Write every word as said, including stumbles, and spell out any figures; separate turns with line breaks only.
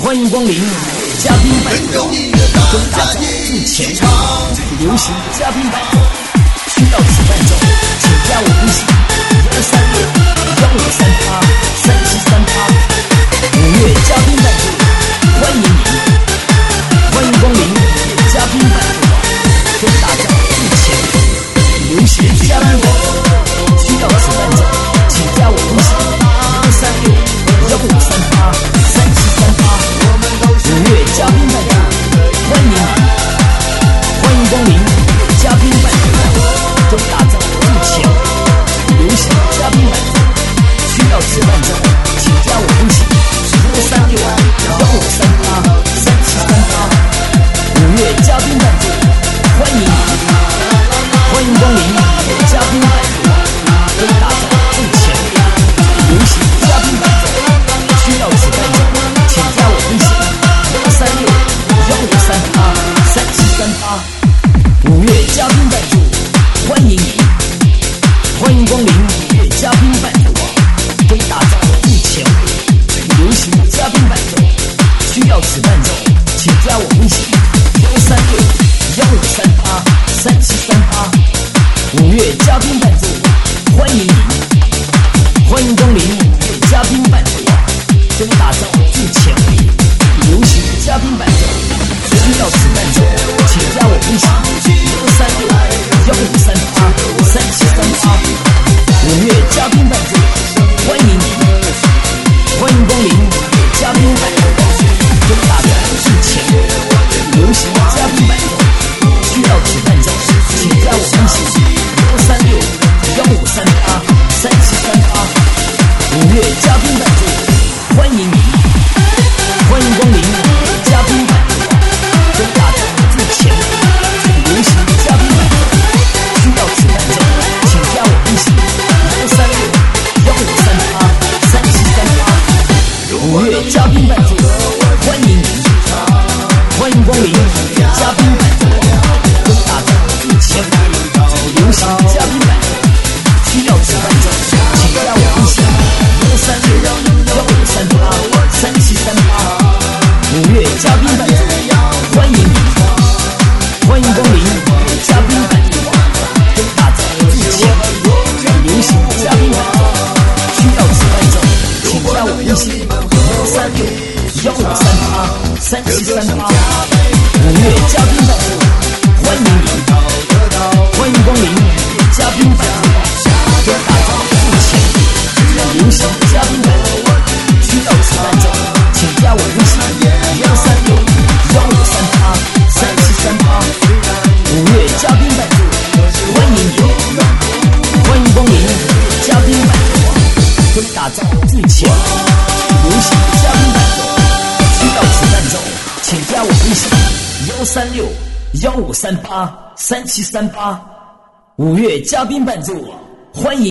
欢迎光临嘉宾伴奏，中大早入前场，流行嘉宾伴奏，需要此伴奏，请加我微信幺三六幺五三八三七三八。五月嘉宾伴奏，欢迎您，欢迎光临嘉宾伴奏，中大早入前场，流行嘉宾伴奏，需要此伴奏，请加我微信幺三六幺五三八三七三八。五月嘉宾伴奏，欢迎您，欢迎光临嘉宾伴奏，中大早入前流行嘉宾伴奏，需要此伴奏，请加我微信幺三六幺五三八三七三八。五月嘉宾伴奏，欢迎您，欢迎光临嘉宾伴奏，中大早入前流行嘉宾伴奏，需要此伴奏，请加我微信幺三六幺五三八三七三八。五月嘉宾伴奏，欢迎您，欢迎光临嘉宾伴奏，中大早入前流行嘉宾伴奏，需要此伴奏，请加我微信幺三六幺五三八三七三八。五月嘉宾伴奏，欢迎您，欢迎光临嘉宾伴奏，中大早入前流行嘉宾伴奏，需要此伴奏，请加我微信幺三六幺五三八三七三八。五月嘉宾伴奏，欢迎您，欢迎光临嘉宾伴奏，中大早入前流行嘉宾伴奏，需要此伴奏，请加我微信幺三六幺五三八三七三八。五月嘉宾伴奏，欢迎您，欢迎光临嘉宾伴奏，中大早入前流行嘉宾伴奏，需要此伴奏，请加我微信幺三六幺五三八三七三八。五月嘉宾伴奏，欢迎您，欢迎光临嘉宾伴奏，中大早入前流行嘉宾伴奏，需要此伴奏，请加我微信幺三六幺五三八三七三八。五月嘉宾伴奏，欢迎您，欢迎光临嘉宾伴奏，中大早入前流行嘉宾伴奏，需要此伴奏，请加我微信幺三六幺五三八三七三八。五月嘉宾伴奏，欢迎您，欢迎光临嘉宾伴奏，中大早入前流行嘉宾伴奏，需要此伴奏，请加我微信幺三六幺五三八三七三八。五月嘉宾伴奏，欢迎您，欢迎光临嘉宾伴奏，中大早入前流行嘉宾伴奏，需要此伴奏，请加我微信幺三六幺五三八三七三八。五月嘉宾伴奏，欢迎。